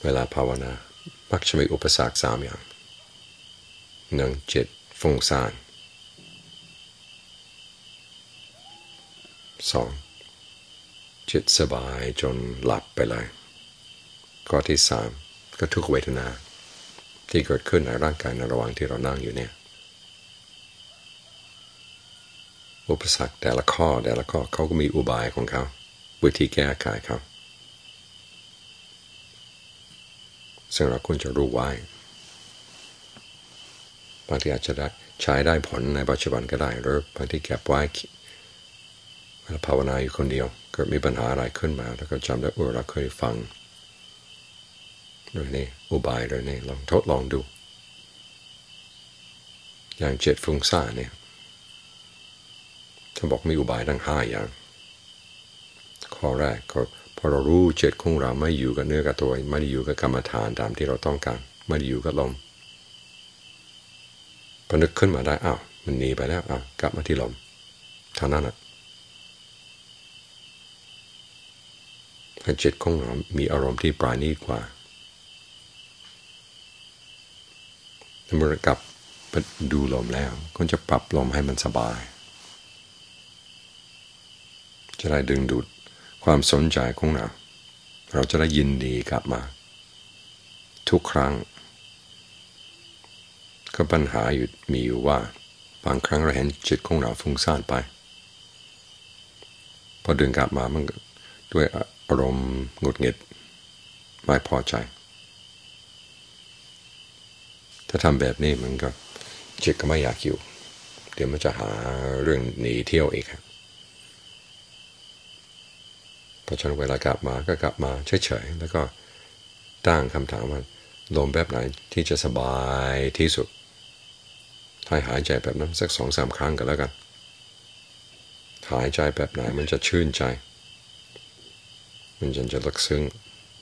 เวลาภาวนามักจะมีอุปสรรค3 อย่าง1จิตฟุ้งซ่าน2จิตสบายจนหลับไปเลยข้อที่3ก็ทุกเวทนาที่เกิดขึ้นในร่างกายในระหว่างที่เรานั่งอยู่เนี่ยอุปสรรคแต่ละข้อเขาก็มีอุบายของเขาวิธีแก้ไขเขาซึ่งเราควรจะรู้ไว้บางทีอาจจะได้ใช้ได้ผลในปัจจุบันก็ได้หรือบางทีเก็บไว้เวลาภาวนาอยู่คนเดียวเกิดมีปัญหาอะไรขึ้นมาแล้วก็จำได้เราเคยฟังโดยนี่อุบายโดยนี่ลองทดลองดูอย่างจิตฟุ้งซ่านเนี่ยถ้าบอกมีอุบายทั้ง5 อย่างข้อแรกก็พอเรารู้จิตของเราไม่อยู่กับเนื้อกับตัวไม่ได้อยู่กับกรรมฐานตามที่เราต้องการไม่ได้อยู่กับลมพอนึกขึ้นมาได้มันหนีไปแล้วกลับมาที่ลมเท่านั้นให้จิตของเรามีอารมณ์ที่ปราณีตกว่าเมื่อกลับไปดูลมแล้วก็จะปรับลมให้มันสบายจะได้ดึงดูดความสนใจของเราจะได้ยินดีกลับมาทุกครั้งก็ปัญหามีอยู่ว่าบางครั้งเราเห็นจิตของเราฟุ้งซ่านไปพอดึงกลับมามันด้วยอารมณ์หงุดหงิดไม่พอใจถ้าทำแบบนี้มันก็จิตก็ไม่อยากอยู่เดี๋ยวมันจะหาเรื่องหนีเที่ยวอีกครับเพราะฉะนั้นเวลากลับมาก็กลับมาเฉยๆแล้วก็ตั้งคำถามว่าลมแบบไหนที่จะสบายที่สุดให้หายใจแบบนั้นสัก2-3 ครั้งกันแล้วกันหายใจแบบไหนมันจะชื่นใจมันจะลึกซึ้ง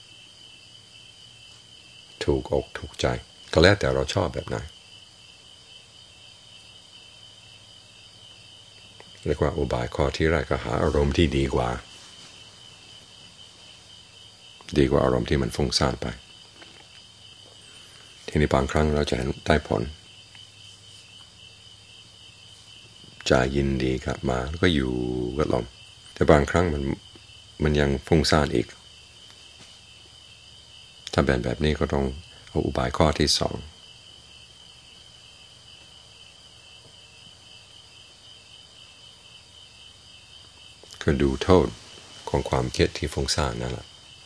ถูกอกถูกใจก็แล้วแต่เราชอบแบบไหนเรียกว่าอุบายข้อที่แรกก็หาอารมณ์ที่ดีกว่าอารมณ์ที่มันฟุ้งซ่านไปทีนี้บางครั้งเราจะได้ผลจะยินดีกลับมาแล้วก็อยู่กับลมแต่บางครั้งมันยังฟุ้งซ่านอีกถ้าแบบนี้ก็ต้องเอาอุบายข้อที่2คือดูโทษของความคิดที่ฟุ้งซ่านนั่นแหละ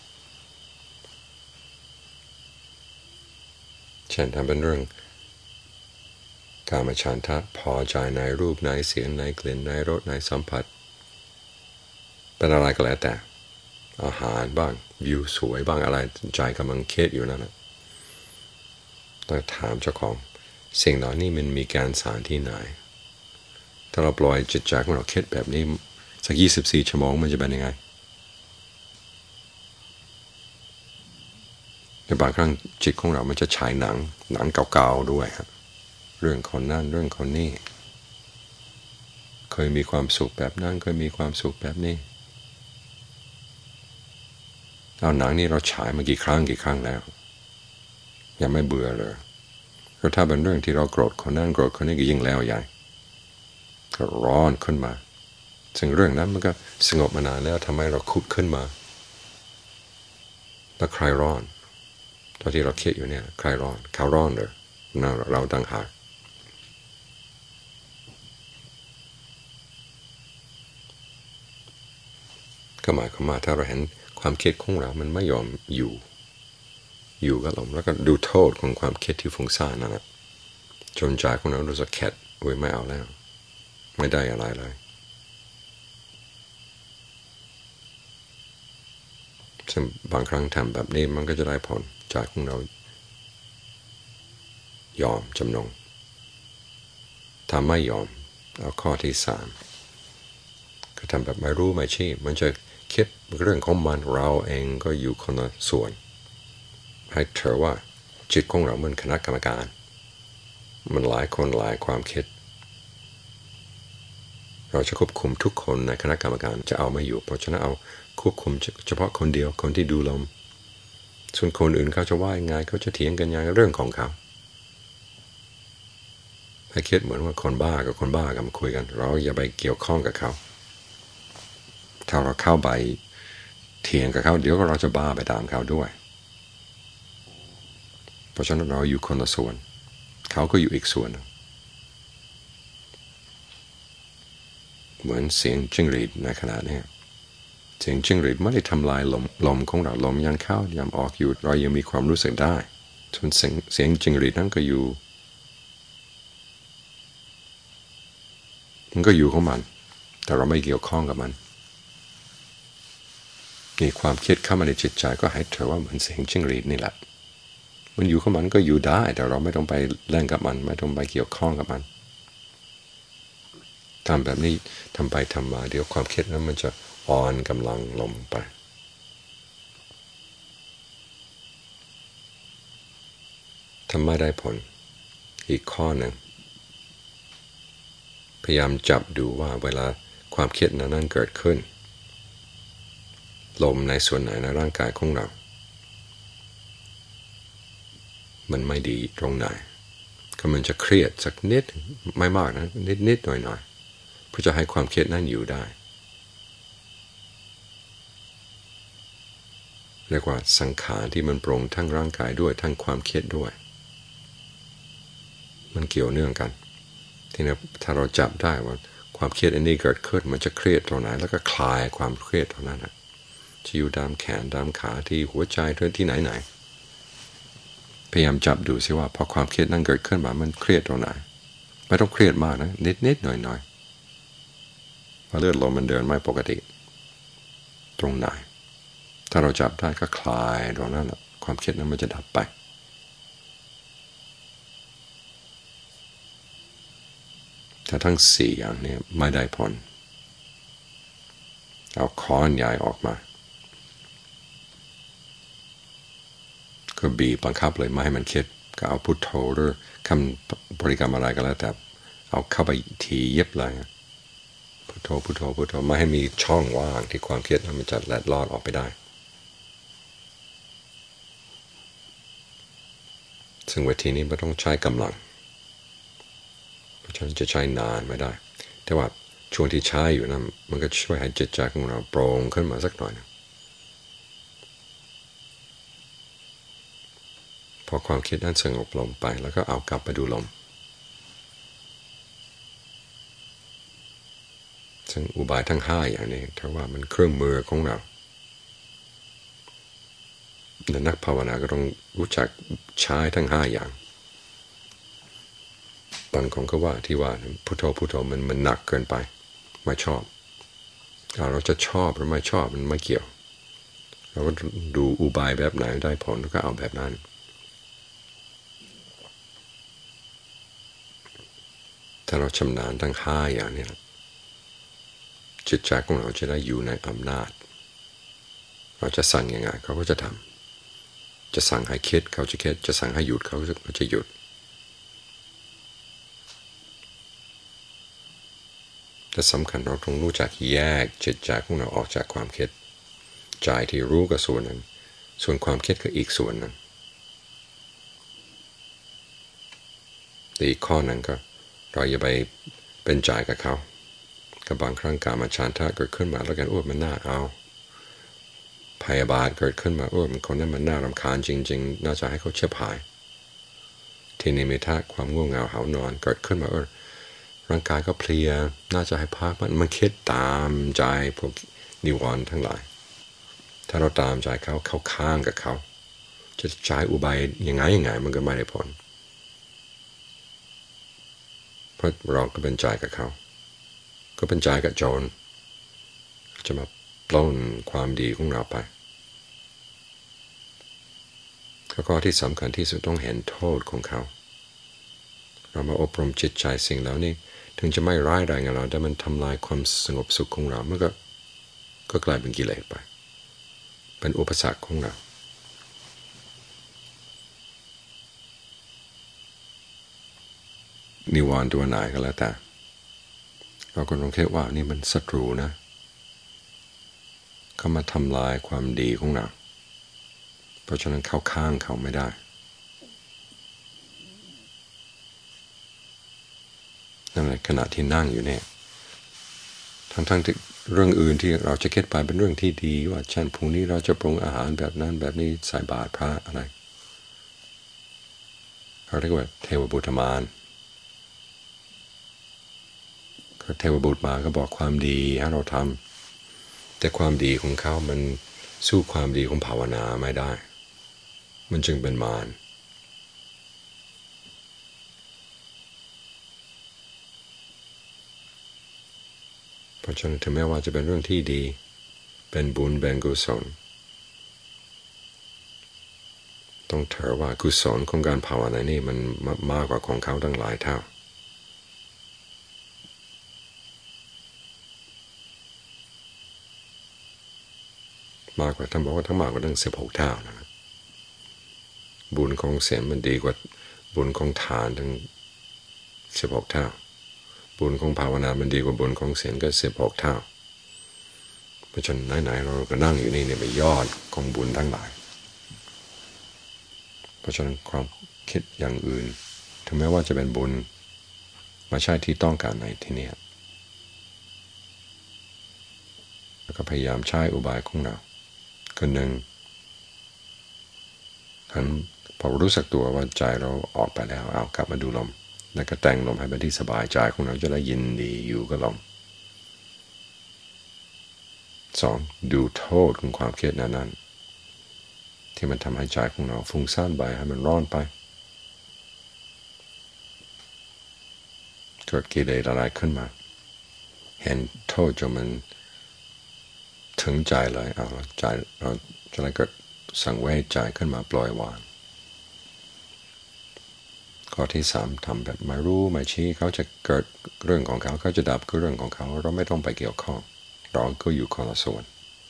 เช่นถ้าเป็นเรื่องกามฉันทะพอใจในรูปในเสียงในกลิ่นในรสในสัมผัสเป็นอะไรก็แล้วแต่อาหารบ้างวิวสวยบ้างอะไรใจกำลังคิดอยู่นั่นนะต้องถามเจ้าของสิ่งเหล่านี้มันมีการสารที่ไหนถ้าเราปล่อยจิตใจของเราคิดแบบนี้สัก24 ชั่วโมงมันจะเป็นยังไงในบางครั้งจิตของเรามันจะฉายหนังเก่าๆด้วยครับเรื่องคนนั่นเรื่องคนนี้เคยมีความสุขแบบนั้นเคยมีความสุขแบบนี้เอาหนังนี้เราฉายมากี่ครั้งแล้วยังไม่เบื่อเลยก็ถ้าเป็นเรื่องที่เราโกรธคนนั้นโกรธคนนี้ก็ยิ่งแล้วใหญ่ก็ร้อนขึ้นมาซึ่งเรื่องนั้นมันก็สงบมานานแล้วทำไมเราขุดขึ้นมาแล้วใครร้อนตอนที่เราคิดอยู่เนี่ยใครร้อนเขาร้อนเลยเราต่างหากก็หมายความว่าถ้าเราเห็นความคิดของเรามันไม่ยอมอยู่กับลมแล้วก็ดูโทษของความคิดที่ฟุ้งซ่านนั่นแหละจนใจของเรารู้สึกแข็ดไม่เอาแล้วไม่ได้อะไรเลยซึ่งบางครั้งทำแบบนี้มันก็จะได้ผลใจของเรายอมจำนงถ้าไม่ยอมเอาข้อที่3ก็ทำแบบไม่รู้ไม่ชี้มันจะคิดเรื่องของมันเราเองก็อยู่คนละส่วนให้เธอว่าจิตของเราเหมือนคณะกรรมการมันหลายคนหลายความคิดเราจะควบคุมทุกคนในคณะกรรมการจะเอาไม่อยู่เพราะฉะนั้นเอาควบคุมเฉพาะคนเดียวคนที่ดูลมส่วนคนอื่นเขาจะว่ายังไงเขาจะเถียงกันยังไงเรื่องของเขาให้คิดเหมือนว่าคนบ้ากับคนบ้ากันมาคุยกันเราอย่าไปเกี่ยวข้องกับเขาถ้าเราเข้าไปเถียงกับเขาเดี๋ยวเราจะบ้าไปตามเขาด้วยเพราะฉะนั้นเราอยู่คนละส่วนเขาก็อยู่อีกส่วนเหมือนเสียงจิ้งหรีดในขณะนี้เสียงจิ้งหรีดไม่ได้ทำลายลมของเราลมยังเข้ายังออกอยู่เรายังมีความรู้สึกได้ส่วนเสียงจิ้งหรีดนั้นก็อยู่มันก็อยู่ของมันแต่เราไม่เกี่ยวข้องกับมันมีความคิดเข้ามาในจิตใจก็ให้เธอว่าเหมือนเสียงจิ้งหรีดนี่แหละมันอยู่ของมันก็อยู่ได้แต่เราไม่ต้องไปเล่นกับมันไม่ต้องไปเกี่ยวข้องกับมันทำแบบนี้ทำไปทำมาเดี๋ยวความคิดนั้นมันจะอ่อนกำลังลงไปทำไม่ได้ผลอีกข้อหนึ่งพยายามจับดูว่าเวลาความคิดนั้นเกิดขึ้นลมในส่วนไหนในร่างกายของเรามันไม่ดีตรงไหนก็มันจะเครียดสักนิดไม่มากนะนิดหน่อยเพื่อจะให้ความเครียดนั้นอยู่ได้เรียกว่าสังขารที่มันปรุงทั้งร่างกายด้วยทั้งความเครียดด้วยมันเกี่ยวเนื่องกันทีนี้ถ้าเราจับได้ว่าความเครียดอันนี้เกิดขึ้นมันจะเครียดตรงไหนแล้วก็คลายความเครียดตรงนั้นนะจะอยู่ตามแขนตามขาที่หัวใจที่ไหนพยายามจับดูสิว่าพอความเครียดนั้นเกิดขึ้นมามันเครียดตรงไหนไม่ต้องเครียดมากนะนิดหน่อยพอเลือดลมมันเดินไม่ปกติตรงไหนถ้าเราจับได้ก็คลายตรงนั้นความเครียดนั้นมันจะดับไปแต่ทั้งสี่อย่างนี้ไม่ได้ผลเอาค้อนใหญ่ออกมาก็บีบบังคับเลยไม่ให้มันคิดก็เอาพุทโธหรือคำบริกรรมอะไรก็แล้วแต่เอาเข้าไปทีเย็บเลยพุทโธพุทโธพุทโธไม่ให้มีช่องว่างที่ความเครียดมันจะแลดลอดออกไปได้ซึ่งวิธีนี้ไม่ต้องใช้กำลังเพราะฉะนั้นจะใช้นานไม่ได้แต่ว่าช่วงที่ใช้อยู่นั้นมันก็ช่วยให้จิตใจของเราโปร่งขึ้นมาสักหน่อยนะพอความคิดนั้นสงบลงไปแล้วก็เอากลับไปดูลมซึ่งอุบายทั้งห้าอย่างนี้ถ้าว่ามันเครื่องมือของเรานักภาวนาก็ต้องรู้จักใช้ทั้งห้าอย่างบางคนก็ว่าที่ว่าพุทโธพุทโธมันหนักเกินไปไม่ชอบเราจะชอบหรือไม่ชอบมันไม่เกี่ยวเราก็ดูอุบายแบบไหนได้ผลก็เอาแบบนั้นถ้าเราชำนาญทั้งห้าอย่างนี้จิตใจของเราจะได้อยู่ในอำนาจเราจะสั่งยังไงเขาก็จะทำจะสั่งให้คิดเขาจะคิดจะสั่งให้หยุดเขาจะหยุดแต่สำคัญเราต้องรู้จักแยกจิตใจของเราออกจากความคิดใจที่รู้ก็ส่วนหนึ่งส่วนความคิดก็อีกส่วนหนึ่งแต่อีกข้อหนึ่งก็เราอย่าไปเป็นใจกับเขากับบางครั้งการมาฉันทะเกิดขึ้นมาแล้วกันมันน่าเอาพยาบาทเกิดขึ้นมามันคนนั้นมันน่ารำคาญจริงๆน่าจะให้เขาเชื่อพายทีนี้มีท่าความง่วงเหงาหานอนเกิดขึ้นมาร่างกายก็เพลียน่าจะให้พักมันคิดตามใจพวกนิวรณ์ทั้งหลายถ้าเราตามใจเขาเข้าข้างกับเขาจะใช้อุบายยังไงมันก็ไม่ได้ผลเพราะเราก็เป็นใจกับเขาก็เป็นใจกับโจรจะมาปล้นความดีของเราไปข้อที่สำคัญที่สุดต้องเห็นโทษของเขาเรามาอบรมจิตใจสิ่งแล้วนี่ถึงจะไม่ร้ายแรงกับเราแต่มันทำลายความสงบสุขของเรามันก็กลายเป็นกิเลสไปเป็นอุปสรรคของเรานิวรณ์ตัวไหนก็แล้วแต่เราก็ต้องคิดว่านี่มันศัตรูนะเขามาทำลายความดีของเราเพราะฉะนั้นเข้าข้างเขาไม่ได้นั่นแหละขณะที่นั่งอยู่เนี่ยทั้งที่เรื่องอื่นที่เราจะคิดไปเป็นเรื่องที่ดีว่าเช่นพรุ่งนี้เราจะปรุงอาหารแบบนั้นแบบนี้ใส่บาตรพระอะไรเขาเรียกว่าเทวบุตรมารเทวบุตรมาก็บอกความดีให้เราทำแต่ความดีของเขามันสู้ความดีของภาวนาไม่ได้มันจึงเป็นมารเพราะฉะนั้นถึงแม้ว่าจะเป็นเรื่องที่ดีเป็นบุญเป็นกุศลต้องถือว่ากุศลของการภาวนานี่มันมากกว่าของเขาตั้งหลายเท่ามากกว่าท่านบอกว่าทั้งมากกว่าตั้ง16 เท่านะบุญของศีลมันดีกว่าบุญของทานทั้ง16 เท่าบุญของภาวนามันดีกว่าบุญของศีลก็16 เท่าเพราะฉะนั้นไหนๆเราก็นั่งอยู่นี่เนี่ยเป็นยอดของบุญทั้งหลายเพราะฉะนั้นความคิดอย่างอื่นถึงแม้ว่าจะเป็นบุญไม่ใช่ที่ต้องการในที่นี้แล้วก็พยายามใช้อุบายของเราคนหนึ่งพอรู้สึกตัวว่าใจเราออกไปแล้วเอากลับมาดูลมแล้วก็แต่งลมให้เป็นที่สบายใจของเราจะได้ยินดีอยู่กับลม2ดูโทษของความเครียดนั้นที่มันทำให้ใจของเราฟุ้งซ่านไปให้มันร้อนไปเกิดกิเลสอะไรขึ้นมาเห็นโทษจนมันถึงใจเลยเอาใจเราจะได้เกิดสังเวชใจขึ้นมาปล่อยวางข้อที่3ทำแบบไม่รู้ไม่ชี้เขาจะเกิดเรื่องของเขาจะดับก็เรื่องของเขาเราไม่ต้องไปเกี่ยวข้องเราก็อยู่คนละส่วน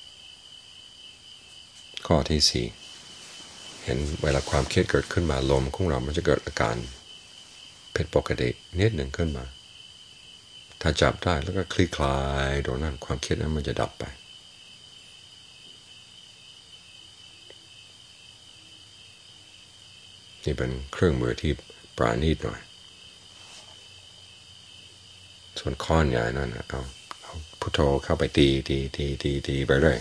ข้อที่4เห็นเวลาความเครียดเกิดขึ้นมาลมของเรามันจะเกิดอาการผิดปกตินิดหนึ่งขึ้นมาถ้าจับได้แล้วก็คลี่คลายโดยนั้นความเครียดนั้นมันจะดับไปนี่เป็นเครื่องมือที่ปราณีตหน่อยส่วนค้อนใหญ่นั่นเอาพุทโธเข้าไปตีไปเรื่อย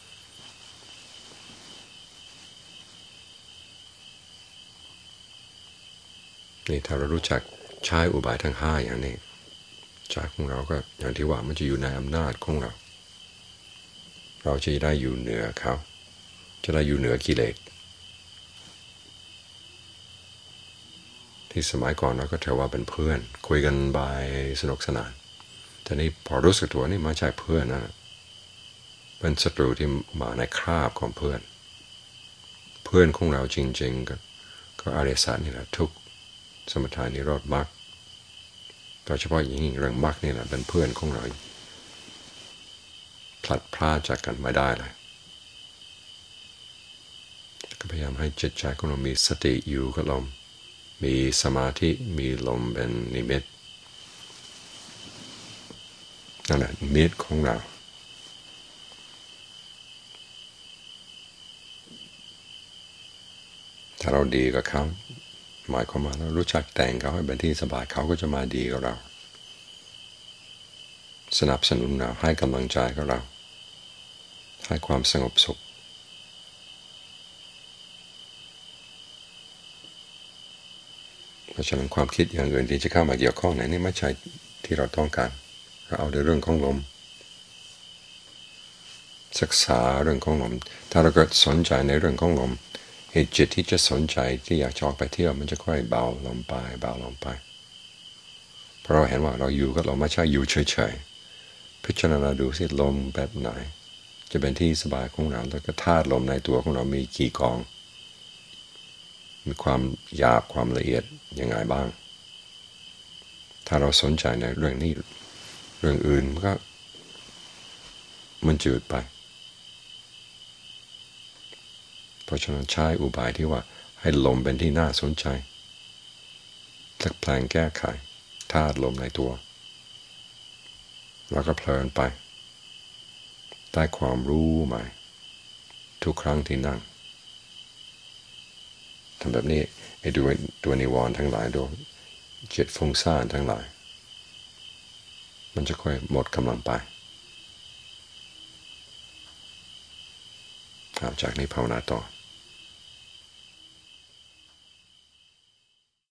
นี่ถ้าเรารู้จักใช้อุบายทั้ง5อย่างนี้ใจของเราก็อย่างที่ว่ามันจะอยู่ในอำนาจของเราเราจะได้อยู่เหนือเขาจะได้อยู่เหนือกิเลสที่สมัยก่อนเราก็ถือว่าเป็นเพื่อนคุยกันบายสนุกสนานแต่นี่พอรู้สึกตัวนี่ไม่ใช่เพื่อนนะเป็นศัตรูที่มาในคราบของเพื่อนของเราจริงๆก็อริยสัจนี่แหละทุกสมถานิโรธมรรคโดยเฉพาะอย่างยิ่งเรื่องมรรคนี่แหละเป็นเพื่อนของเราพลัดพรากจากกันไม่ได้เลยก็พยายามให้จิตใจของเรามีสติอยู่กับลมมีสมาธิมีลมเป็นนิมิตนั่นแหละนิมิตของเราถ้าเราดีกับเขาหมายความว่าเรารู้จักแต่งเขาให้เป็นที่สบายเขาก็จะมาดีกับเราสนับสนุนเราให้กำลังใจกับเราให้ความสงบสุขเพราะฉะนั้นความคิดอย่างอื่นที่จะเข้ามาเกี่ยวข้องในนี้ไม่ใช่ที่เราต้องการเราเอาในเรื่องของลมศึกษาเรื่องของลมถ้าเราเกิดสนใจในเรื่องของลมเหตุจิตที่จะสนใจที่อยากจะออกไปเที่ยวมันจะค่อยเบาลงไปเบาลงไปเพราะเราเห็นว่าเราอยู่กับลมไม่ใช่อยู่เฉยๆพิจารณาดูสิลมแบบไหนจะเป็นที่สบายของเราแล้วก็ธาตุลมในตัวของเรามีกี่กองมีความหยาบความละเอียดยังไงบ้างถ้าเราสนใจในเรื่องนี้เรื่องอื่นมันจืดไปเพราะฉะนั้นใช้อุบายที่ว่าให้ลมเป็นที่น่าสนใจสักแปลงแก้ไขธาตุลมในตัวแล้วก็เพลินไปได้ความรู้ใหม่ทุกครั้งที่นั่งทำแบบนี้ไอ้ตัวนิวรณ์ทั้งหลายตัวจิตฟุ้งซ่านทั้งหลายมันจะค่อยหมดกำลังไปจากนี้ภาวนาต่อ